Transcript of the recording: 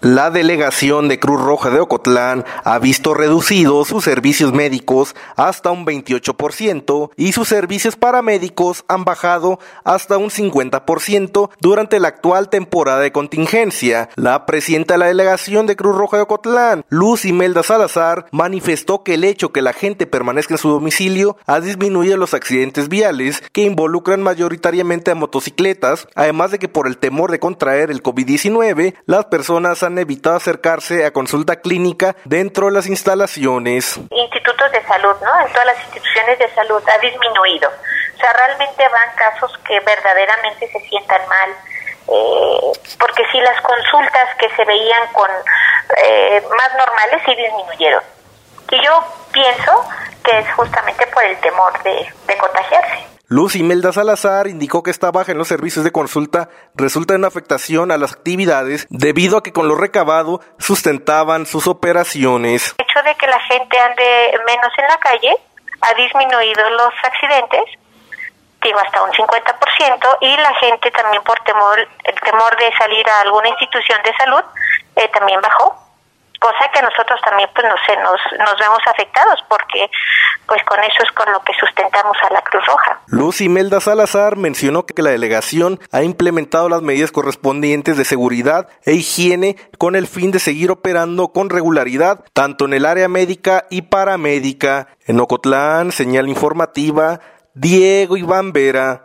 La delegación de Cruz Roja de Ocotlán ha visto reducidos sus servicios médicos hasta un 28% y sus servicios paramédicos han bajado hasta un 50% durante la actual temporada de contingencia. La presidenta de la delegación de Cruz Roja de Ocotlán, Luz Imelda Salazar, manifestó que el hecho que la gente permanezca en su domicilio ha disminuido los accidentes viales que involucran mayoritariamente a motocicletas, además de que por el temor de contraer el COVID-19, las personas han evitado acercarse a consulta clínica dentro de las instalaciones. Institutos de salud, ¿no? En todas las instituciones de salud ha disminuido. O sea, realmente van casos que verdaderamente se sientan mal, porque sí, las consultas que se veían con más normales sí disminuyeron. Y yo pienso que es justamente por el temor de contagiarse. Luz Imelda Salazar indicó que esta baja en los servicios de consulta resulta en una afectación a las actividades debido a que con lo recabado sustentaban sus operaciones. El hecho de que la gente ande menos en la calle ha disminuido los accidentes, digo hasta un 50%, y la gente también por el temor de salir a alguna institución de salud también bajó. Cosa que nosotros también pues nos vemos afectados porque pues con eso es con lo que sustentamos a la Cruz Roja. Luz Imelda Salazar mencionó que la delegación ha implementado las medidas correspondientes de seguridad e higiene con el fin de seguir operando con regularidad tanto en el área médica y paramédica. En Ocotlán, señal informativa, Diego Iván Vera.